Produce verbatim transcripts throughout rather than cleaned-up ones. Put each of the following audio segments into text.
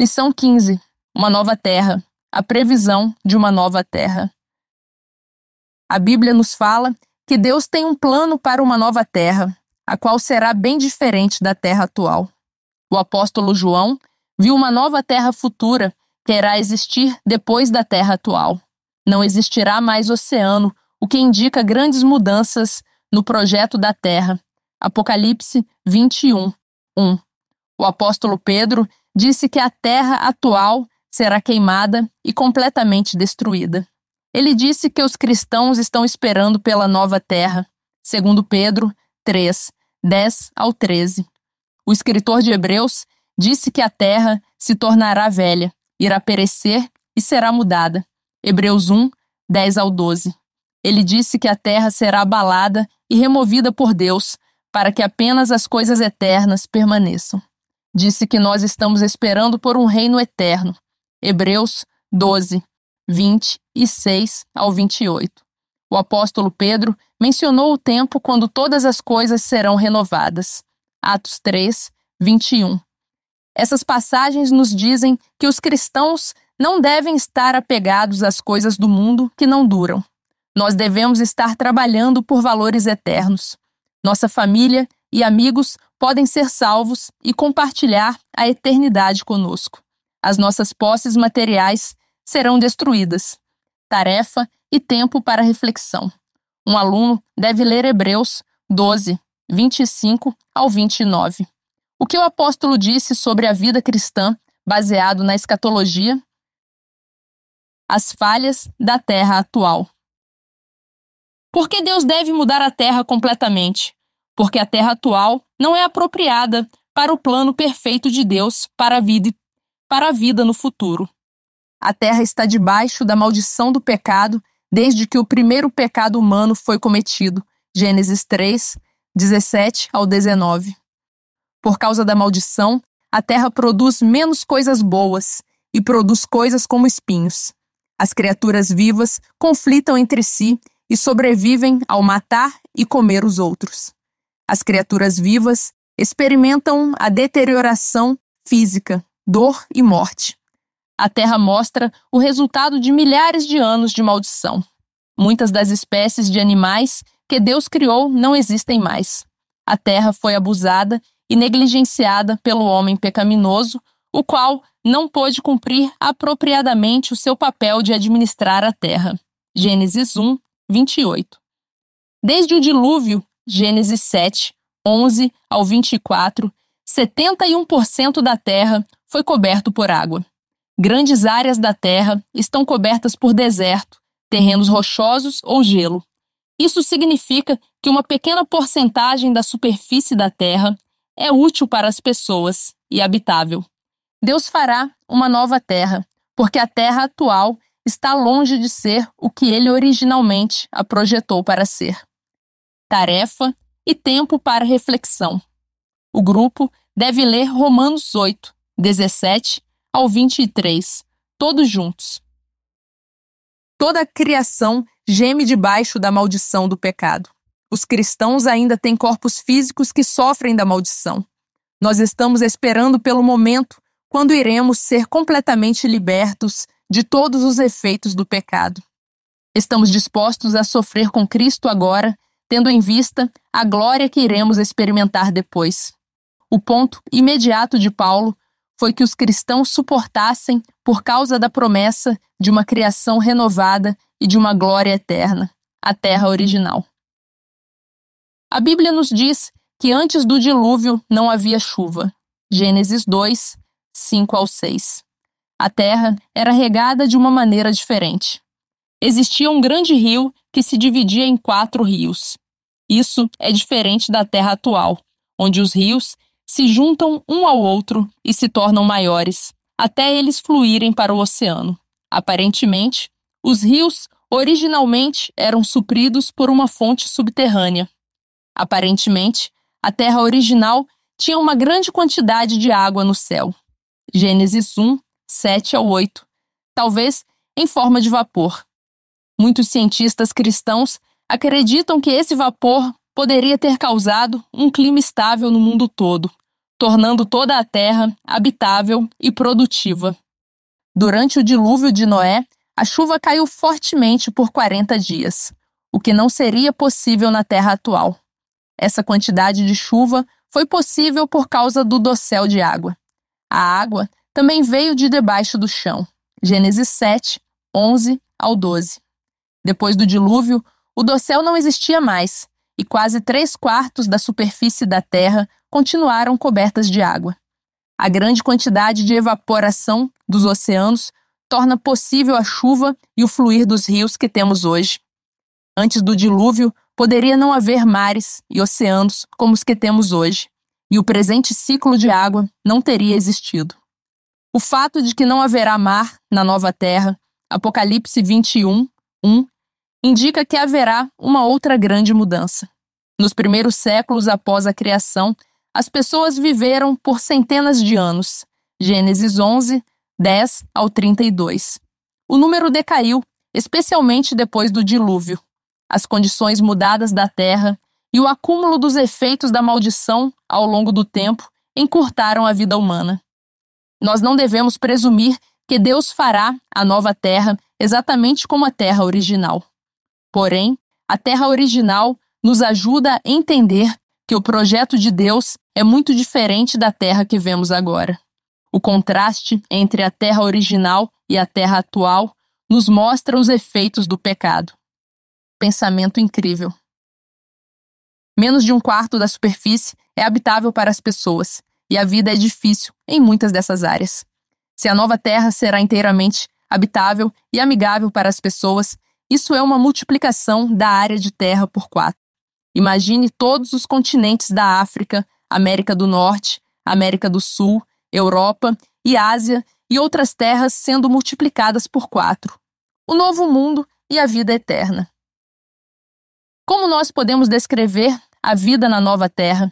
Lição quinze. Uma nova terra. A previsão de uma nova terra. A Bíblia nos fala que Deus tem um plano para uma nova terra, a qual será bem diferente da terra atual. O apóstolo João viu uma nova terra futura que irá existir depois da terra atual. Não existirá mais oceano, o que indica grandes mudanças no projeto da terra. Apocalipse vinte e um, um. O apóstolo Pedro disse que a terra atual será queimada e completamente destruída. Ele disse que os cristãos estão esperando pela nova terra, segundo Pedro três, dez ao treze. O escritor de Hebreus disse que a terra se tornará velha, irá perecer e será mudada. Hebreus um, dez ao doze. Ele disse que a terra será abalada e removida por Deus, para que apenas as coisas eternas permaneçam. Disse que nós estamos esperando por um reino eterno. Hebreus doze, vinte e seis ao vinte e oito. O apóstolo Pedro mencionou o tempo quando todas as coisas serão renovadas. Atos três, vinte e um. Essas passagens nos dizem que os cristãos não devem estar apegados às coisas do mundo que não duram. Nós devemos estar trabalhando por valores eternos. Nossa família e amigos podem ser salvos e compartilhar a eternidade conosco. As nossas posses materiais serão destruídas. Tarefa e tempo para reflexão. Um aluno deve ler Hebreus doze, vinte e cinco ao vinte e nove. O que o apóstolo disse sobre a vida cristã baseado na escatologia? As falhas da terra atual. Por que Deus deve mudar a terra completamente? Porque a terra atual não é apropriada para o plano perfeito de Deus para a vida, para a vida no futuro. A terra está debaixo da maldição do pecado desde que o primeiro pecado humano foi cometido. Gênesis três, dezessete ao dezenove. Por causa da maldição, a terra produz menos coisas boas e produz coisas como espinhos. As criaturas vivas conflitam entre si e sobrevivem ao matar e comer os outros. As criaturas vivas experimentam a deterioração física, dor e morte. A Terra mostra o resultado de milhares de anos de maldição. Muitas das espécies de animais que Deus criou não existem mais. A Terra foi abusada e negligenciada pelo homem pecaminoso, o qual não pôde cumprir apropriadamente o seu papel de administrar a Terra. Gênesis um, vinte e oito. Desde o dilúvio, Gênesis sete, onze ao vinte e quatro, setenta e um por cento da terra foi coberto por água. Grandes áreas da terra estão cobertas por deserto, terrenos rochosos ou gelo. Isso significa que uma pequena porcentagem da superfície da terra é útil para as pessoas e habitável. Deus fará uma nova terra, porque a terra atual está longe de ser o que ele originalmente a projetou para ser. Tarefa e tempo para reflexão. O grupo deve ler Romanos oito, dezessete ao vinte e três, todos juntos. Toda a criação geme debaixo da maldição do pecado. Os cristãos ainda têm corpos físicos que sofrem da maldição. Nós estamos esperando pelo momento quando iremos ser completamente libertos de todos os efeitos do pecado. Estamos dispostos a sofrer com Cristo agora, tendo em vista a glória que iremos experimentar depois. O ponto imediato de Paulo foi que os cristãos suportassem por causa da promessa de uma criação renovada e de uma glória eterna, a terra original. A Bíblia nos diz que antes do dilúvio não havia chuva. Gênesis dois, cinco ao seis. A terra era regada de uma maneira diferente. Existia um grande rio que se dividia em quatro rios. Isso é diferente da terra atual, onde os rios se juntam um ao outro e se tornam maiores, até eles fluírem para o oceano. Aparentemente, os rios originalmente eram supridos por uma fonte subterrânea. Aparentemente, a terra original tinha uma grande quantidade de água no céu. Gênesis um, sete ao oito, talvez em forma de vapor. Muitos cientistas cristãos acreditam que esse vapor poderia ter causado um clima estável no mundo todo. tornando toda a terra habitável e produtiva. Durante o dilúvio de Noé, a chuva caiu fortemente por quarenta dias, o que não seria possível na terra atual. Essa quantidade de chuva foi possível por causa do dossel de água. A água também veio de debaixo do chão. Gênesis sete, onze ao doze. Depois do dilúvio, o dossel não existia mais, e quase três quartos da superfície da terra continuaram cobertas de água. A grande quantidade de evaporação dos oceanos torna possível a chuva e o fluir dos rios que temos hoje. Antes do dilúvio, poderia não haver mares e oceanos como os que temos hoje, e o presente ciclo de água não teria existido. O fato de que não haverá mar na nova terra, Apocalipse vinte e um, um, indica que haverá uma outra grande mudança. Nos primeiros séculos após a criação, as pessoas viveram por centenas de anos. Gênesis onze, dez ao trinta e dois. O número decaiu, especialmente depois do dilúvio. As condições mudadas da terra e o acúmulo dos efeitos da maldição ao longo do tempo encurtaram a vida humana. Nós não devemos presumir que Deus fará a nova terra exatamente como a terra original. Porém, a terra original nos ajuda a entender que o projeto de Deus é muito diferente da terra que vemos agora. O contraste entre a terra original e a terra atual nos mostra os efeitos do pecado. Pensamento incrível. Menos de um quarto da superfície é habitável para as pessoas, e a vida é difícil em muitas dessas áreas. Se a nova terra será inteiramente habitável e amigável para as pessoas, isso é uma multiplicação da área de terra por quatro. Imagine todos os continentes da África, América do Norte, América do Sul, Europa e Ásia e outras terras sendo multiplicadas por quatro. O novo mundo e a vida eterna. Como nós podemos descrever a vida na nova terra?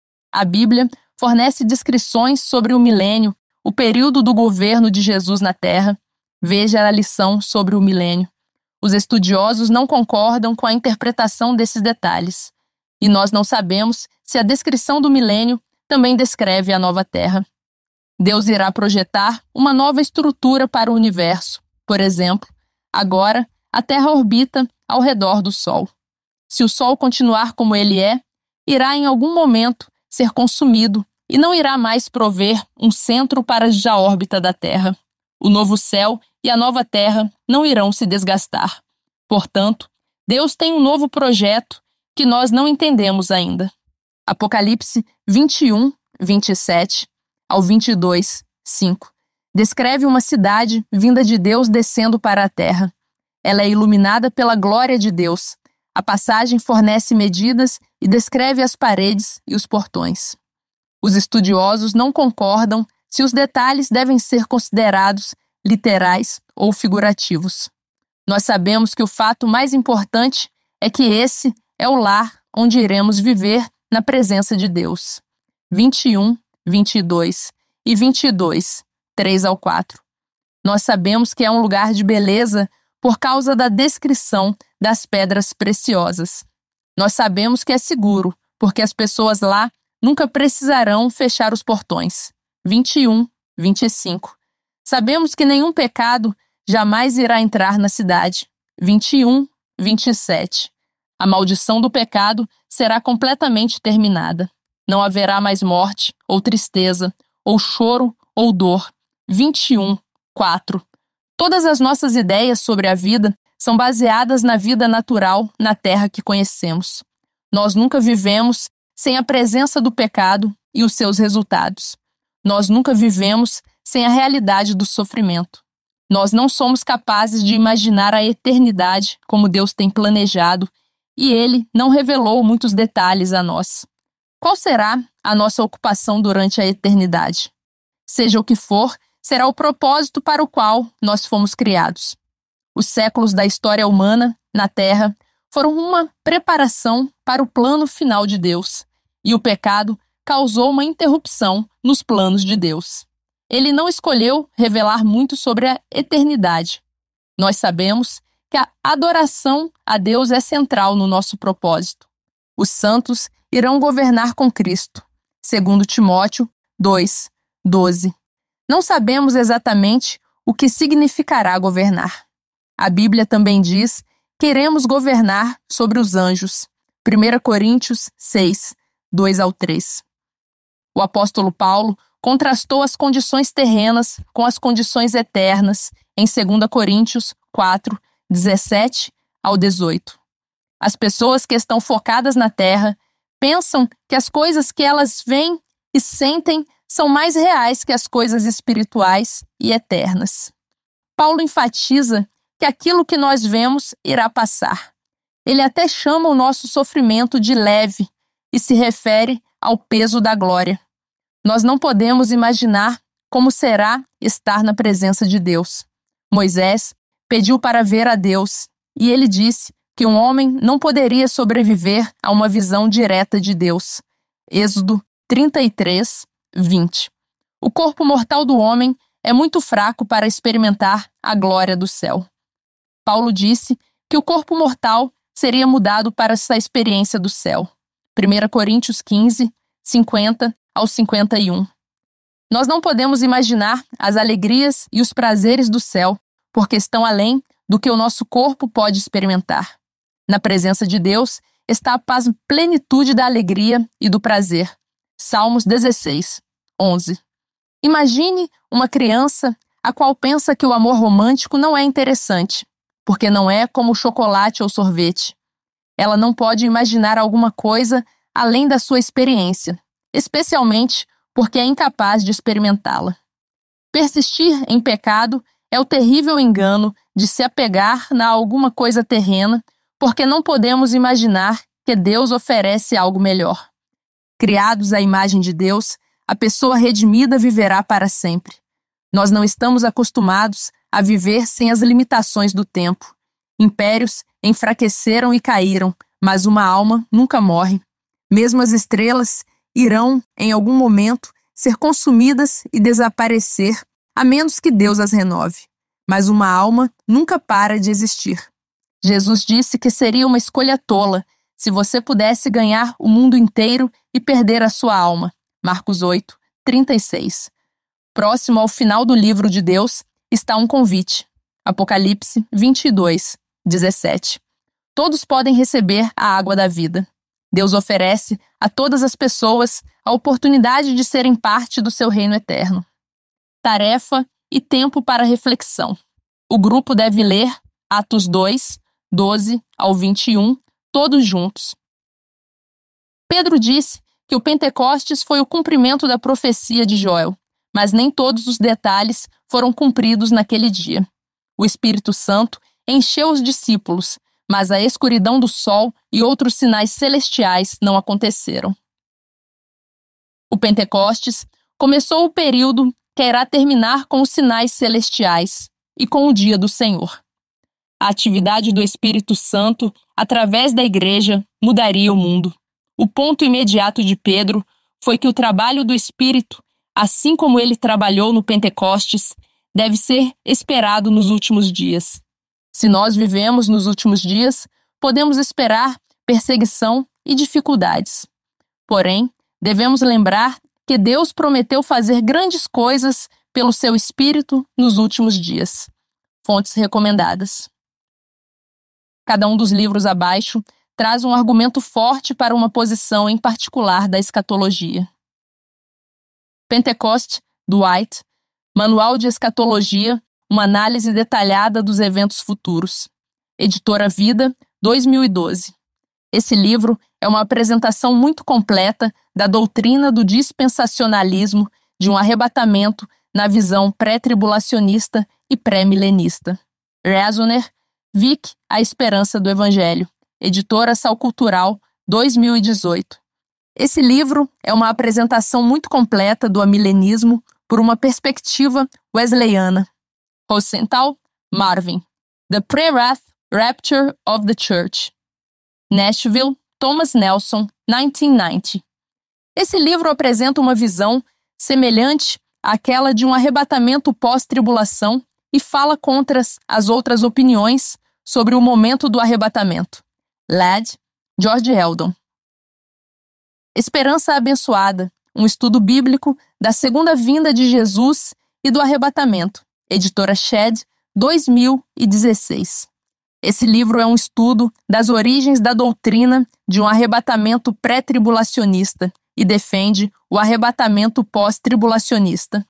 A Bíblia fornece descrições sobre o milênio, o período do governo de Jesus na terra. Veja a lição sobre o milênio. Os estudiosos não concordam com a interpretação desses detalhes, e nós não sabemos se a descrição do milênio também descreve a nova terra. Deus irá projetar uma nova estrutura para o universo. Por exemplo, agora a Terra orbita ao redor do Sol. Se o Sol continuar como ele é, irá em algum momento ser consumido e não irá mais prover um centro para a órbita da Terra. O novo céu e a nova terra não irão se desgastar. Portanto, Deus tem um novo projeto que nós não entendemos ainda. Apocalipse vinte e um, vinte e sete ao vinte e dois, cinco descreve uma cidade vinda de Deus descendo para a terra. Ela é iluminada pela glória de Deus. A passagem fornece medidas e descreve as paredes e os portões. Os estudiosos não concordam se os detalhes devem ser considerados literais ou figurativos. Nós sabemos que o fato mais importante é que esse é o lar onde iremos viver na presença de Deus. vinte e um, vinte e dois e vinte e dois, três ao quatro. Nós sabemos que é um lugar de beleza por causa da descrição das pedras preciosas. Nós sabemos que é seguro, porque as pessoas lá nunca precisarão fechar os portões. vinte e um, vinte e cinco. Sabemos que nenhum pecado jamais irá entrar na cidade. vinte e um, vinte e sete. A maldição do pecado será completamente terminada. Não haverá mais morte, ou tristeza, ou choro, ou dor. vinte e um, quatro. Todas as nossas ideias sobre a vida são baseadas na vida natural na terra que conhecemos. Nós nunca vivemos sem a presença do pecado e os seus resultados. Nós nunca vivemos sem a realidade do sofrimento. Nós não somos capazes de imaginar a eternidade como Deus tem planejado, e Ele não revelou muitos detalhes a nós. Qual será a nossa ocupação durante a eternidade? Seja o que for, será o propósito para o qual nós fomos criados. Os séculos da história humana, na Terra, foram uma preparação para o plano final de Deus, e o pecado causou uma interrupção nos planos de Deus. Ele não escolheu revelar muito sobre a eternidade. Nós sabemos que a adoração a Deus é central no nosso propósito. Os santos irão governar com Cristo. Segundo Timóteo, dois, doze. Não sabemos exatamente o que significará governar. A Bíblia também diz: queremos governar sobre os anjos. primeira Coríntios seis, dois ao três. O apóstolo Paulo contrastou as condições terrenas com as condições eternas em segunda Coríntios quatro, dezessete ao dezoito. As pessoas que estão focadas na terra pensam que as coisas que elas veem e sentem são mais reais que as coisas espirituais e eternas. Paulo enfatiza que aquilo que nós vemos irá passar. Ele até chama o nosso sofrimento de leve e se refere ao peso da glória. Nós não podemos imaginar como será estar na presença de Deus. Moisés pediu para ver a Deus e ele disse que um homem não poderia sobreviver a uma visão direta de Deus. Êxodo trinta e três, vinte. O corpo mortal do homem é muito fraco para experimentar a glória do céu. Paulo disse que o corpo mortal seria mudado para essa experiência do céu. primeira Coríntios quinze, cinquenta ao cinquenta e um. Nós não podemos imaginar as alegrias e os prazeres do céu, porque estão além do que o nosso corpo pode experimentar. Na presença de Deus está a paz, plenitude da alegria e do prazer. Salmos dezesseis, onze. Imagine uma criança a qual pensa que o amor romântico não é interessante, porque não é como chocolate ou sorvete. Ela não pode imaginar alguma coisa além da sua experiência, especialmente porque é incapaz de experimentá-la. Persistir em pecado é o terrível engano de se apegar a alguma coisa terrena, porque não podemos imaginar que Deus oferece algo melhor. Criados à imagem de Deus, a pessoa redimida viverá para sempre. Nós não estamos acostumados a viver sem as limitações do tempo. Impérios enfraqueceram e caíram, mas uma alma nunca morre. Mesmo as estrelas irão, em algum momento, ser consumidas e desaparecer, a menos que Deus as renove. Mas uma alma nunca para de existir. Jesus disse que seria uma escolha tola se você pudesse ganhar o mundo inteiro e perder a sua alma. Marcos oito, trinta e seis. Próximo ao final do livro de Deus está um convite. Apocalipse vinte e dois, dezessete. Todos podem receber a água da vida. Deus oferece a todas as pessoas a oportunidade de serem parte do seu reino eterno. Tarefa e tempo para reflexão. O grupo deve ler Atos dois, doze ao vinte e um, todos juntos. Pedro disse que o Pentecostes foi o cumprimento da profecia de Joel, mas nem todos os detalhes foram cumpridos naquele dia. O Espírito Santo encheu os discípulos, mas a escuridão do sol e outros sinais celestiais não aconteceram. O Pentecostes começou o período que irá terminar com os sinais celestiais e com o dia do Senhor. A atividade do Espírito Santo, através da igreja, mudaria o mundo. O ponto imediato de Pedro foi que o trabalho do Espírito, assim como ele trabalhou no Pentecostes, deve ser esperado nos últimos dias. Se nós vivemos nos últimos dias, podemos esperar perseguição e dificuldades. Porém, devemos lembrar que Deus prometeu fazer grandes coisas pelo seu Espírito nos últimos dias. Fontes recomendadas. Cada um dos livros abaixo traz um argumento forte para uma posição em particular da escatologia. Pentecost, Dwight, Manual de Escatologia, uma análise detalhada dos eventos futuros. Editora Vida, dois mil e doze. Esse livro é uma apresentação muito completa da doutrina do dispensacionalismo, de um arrebatamento na visão pré-tribulacionista e pré-milenista. Reasoner, Vic, A Esperança do Evangelho. Editora Sal Cultural, dois mil e dezoito. Esse livro é uma apresentação muito completa do amilenismo por uma perspectiva wesleyana. Rosenthal, Marvin. The Pre-Wrath Rapture of the Church. Nashville, Thomas Nelson, nineteen ninety. Esse livro apresenta uma visão semelhante àquela de um arrebatamento pós-tribulação e fala contra as outras opiniões sobre o momento do arrebatamento. Ladd, George Eldon. Esperança Abençoada, um estudo bíblico da segunda vinda de Jesus e do arrebatamento, editora Shed, dois mil e dezesseis. Esse livro é um estudo das origens da doutrina de um arrebatamento pré-tribulacionista e defende o arrebatamento pós-tribulacionista.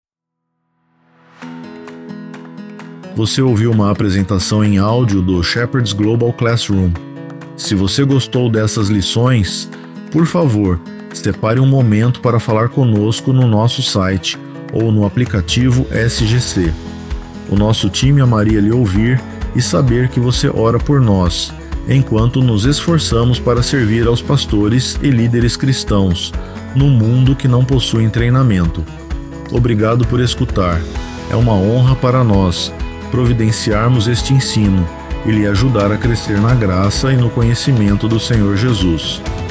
Você ouviu uma apresentação em áudio do Shepherd's Global Classroom. Se você gostou dessas lições, por favor, separe um momento para falar conosco no nosso site ou no aplicativo S G C. O nosso time amaria lhe ouvir e saber que você ora por nós, enquanto nos esforçamos para servir aos pastores e líderes cristãos no mundo que não possuem treinamento. Obrigado por escutar. É uma honra para nós providenciarmos este ensino e lhe ajudar a crescer na graça e no conhecimento do Senhor Jesus.